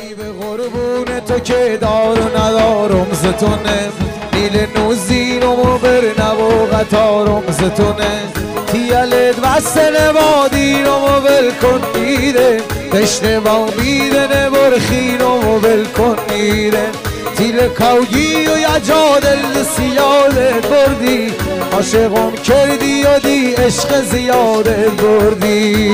به قربون تو که دار و ندارم ستونه نیل نوزینم و برنب و قطارم ستونه تیالت وستنه بادینم و بلکن میره تشنه با میدنه برخینم و بلکن میره تیل کوگی و یا جادل سیادت بردی عاشقم کردی و دی عشق زیادت بردی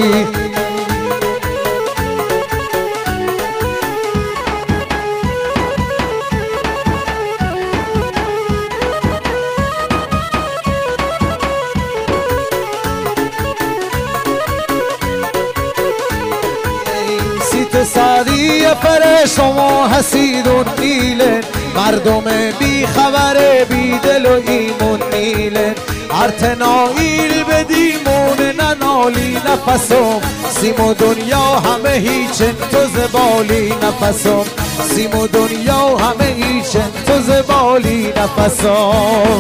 سادی فرشتم و حسیدون نیلن مردم بی خبر بی دل و ایمون نیلن ارتنایل بدیمون ننالی نفسم سیم و دنیا همه هیچن تو زبالی نفسم سیم و دنیا همه هیچن تو زبالی نفسم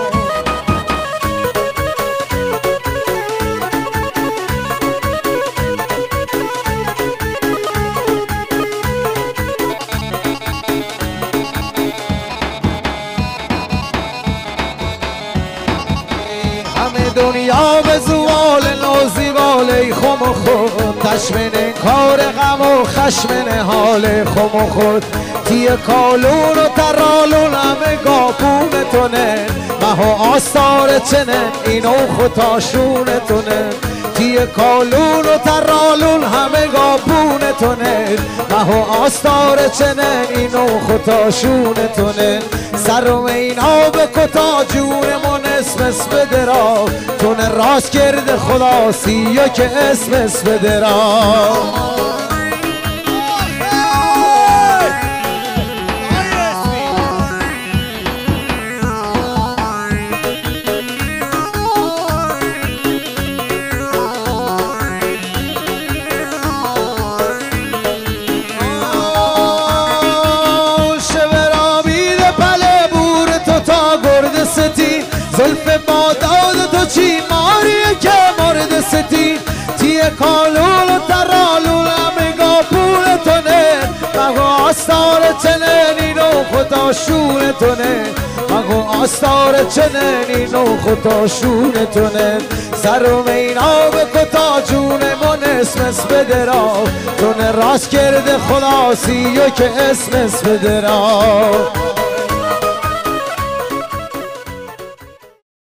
دنیا به زوال نوزیواله خم و خود تشمن کار غم و خشمن حال خم و خود تیه کالون و ترالون همه گاپون تونه مه و آستار چنن اینو خودتاشون تونه تیه کالون و ترالون همه گاپون تونه مه و آستار چنن اینو خودتاشون تونه سرم اینا به کتا جونمون اسم بدرا تونه راست کرده خلاصی یا که اسم بدرا زلف باداد تو چی ماریه که مورد ستی تیه کالون و ترالون همه گاپون تونه مگو آستار چنین و خدا شون تونه مگو آستار چنین و خدا شون تونه سرم اینا به کتا جونمون اسم بدرا تونه راست کرده خلاصی یا که اسم بدرا